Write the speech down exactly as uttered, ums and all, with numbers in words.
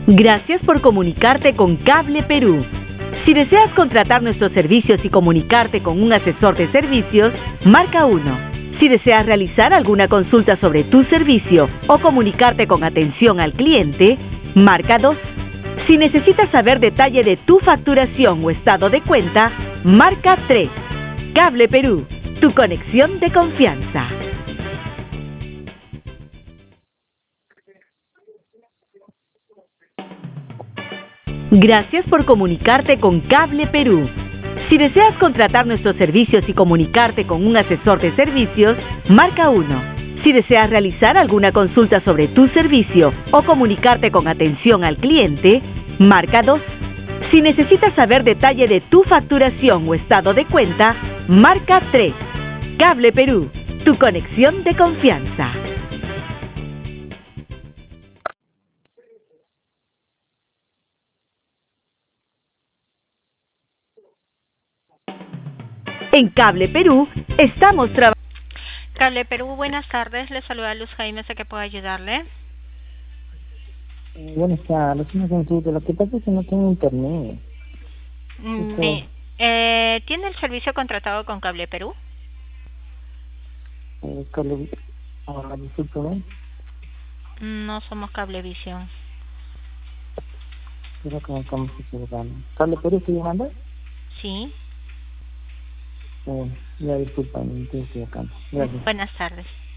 Gracias por comunicarte con Cable Perú. Si deseas contratar nuestros servicios y comunicarte con un asesor de servicios, marca uno. Si deseas realizar alguna consulta sobre tu servicio o comunicarte con atención al cliente, marca dos. Si necesitas saber detalle de tu facturación o estado de cuenta, marca tres. Cable Perú, tu conexión de confianza. Gracias por comunicarte con Cable Perú. Si deseas contratar nuestros servicios y comunicarte con un asesor de servicios, marca uno. Si deseas realizar alguna consulta sobre tu servicio o comunicarte con atención al cliente, marca dos. Si necesitas saber detalle de tu facturación o estado de cuenta, marca tres. Cable Perú, tu conexión de confianza. En Cable Perú estamos trabajando. Cable Perú, buenas tardes. Le saluda Luz Jaime, ¿sé que puedo ayudarle? Eh, buenas tardes, una consulta. Lo que pasa es que no tengo internet. Mm, Esto, eh, ¿Tiene el servicio contratado con Cable Perú? eh, cable... Ah, discúlpeme, No somos Cablevisión. creo que me estamos equivocando. ¿Cable Perú estoy llamando? Sí. Eh, ya disculpa, me estoy equivocando. Gracias. Buenas tardes.